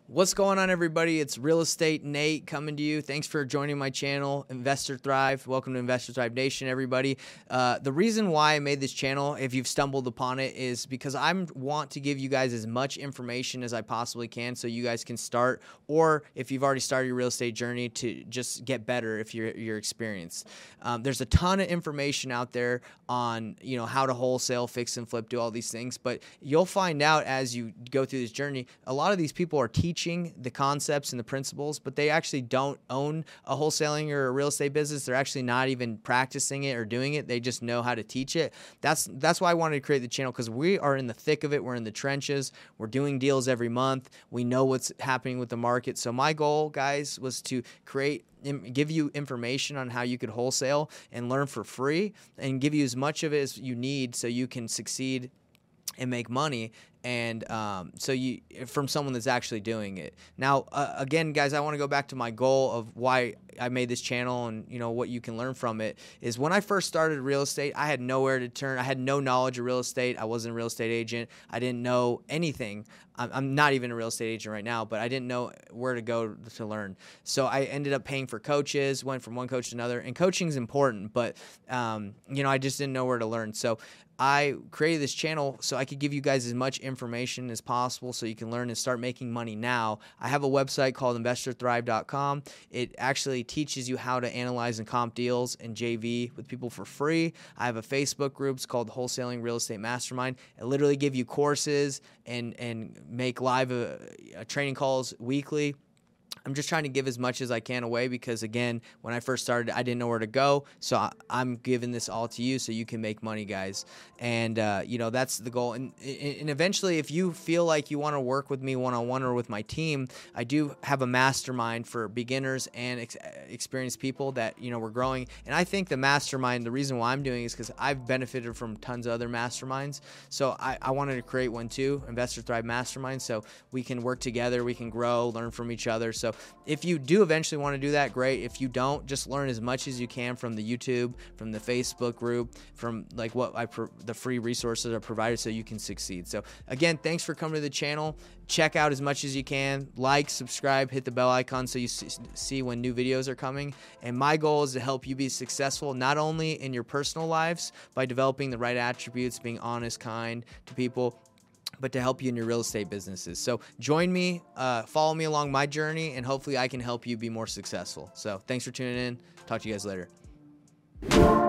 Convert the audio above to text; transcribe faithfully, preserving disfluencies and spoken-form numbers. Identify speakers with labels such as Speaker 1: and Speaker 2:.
Speaker 1: What's going on, everybody? It's Real Estate Nate coming to you. Thanks for joining my channel, Investor Thrive. Welcome to Investor Thrive Nation, everybody. Uh, the reason why I made this channel, if you've stumbled upon it, is because I want to give you guys as much information as I possibly can so you guys can start, or if you've already started your real estate journey, to just get better if you're, you're experienced. Um, there's a ton of information out there on, you know, how to wholesale, fix and flip, do all these things, but you'll find out as you go through this journey, a lot of these people are teaching the concepts and the principles, but they actually don't own a wholesaling or a real estate business. They're actually not even practicing it or doing it. They just know how to teach it. That's that's why I wanted to create the channel, because we are in the thick of it. We're in the trenches. We're doing deals every month. We know what's happening with the market. So my goal, guys, was to create give you information on how you could wholesale and learn for free, and give you as much of it as you need so you can succeed and make money. And um, so you, from someone that's actually doing it. Now, uh, again, guys, I want to go back to my goal of why I made this channel, and you know what you can learn from it is when I first started real estate, I had nowhere to turn. I had no knowledge of real estate. I wasn't a real estate agent. I didn't know anything. I'm, I'm not even a real estate agent right now, but I didn't know where to go to learn. So I ended up paying for coaches, went from one coach to another, and coaching is important, but um, you know, I just didn't know where to learn. So I created this channel so I could give you guys as much information as possible so you can learn and start making money now. I have a website called investor thrive dot com. It actually teaches you how to analyze and comp deals and J V with people for free. I have a Facebook group. It's called Wholesaling Real Estate Mastermind. It literally give you courses and, and make live uh, training calls weekly. I'm just trying to give as much as I can away because, again, when I first started, I didn't know where to go. So I, I'm giving this all to you so you can make money, guys. And, uh, you know, that's the goal. And, and eventually, if you feel like you want to work with me one-on-one or with my team, I do have a mastermind for beginners and ex experienced people that, you know, we're growing. And I think the mastermind, the reason why I'm doing it is because I've benefited from tons of other masterminds. So I, I wanted to create one too, Investor Thrive Mastermind, so we can work together, we can grow, learn from each other. So if you do eventually want to do that, great. If you don't, just learn as much as you can from the YouTube, from the Facebook group, from like what I pro the free resources are provided so you can succeed. So again, thanks for coming to the channel. Check out as much as you can. Like, subscribe, hit the bell icon so you see when new videos are coming. And my goal is to help you be successful not only in your personal lives by developing the right attributes, being honest, kind to people, but to help you in your real estate businesses. So join me, uh, follow me along my journey, and hopefully I can help you be more successful. So thanks for tuning in. Talk to you guys later.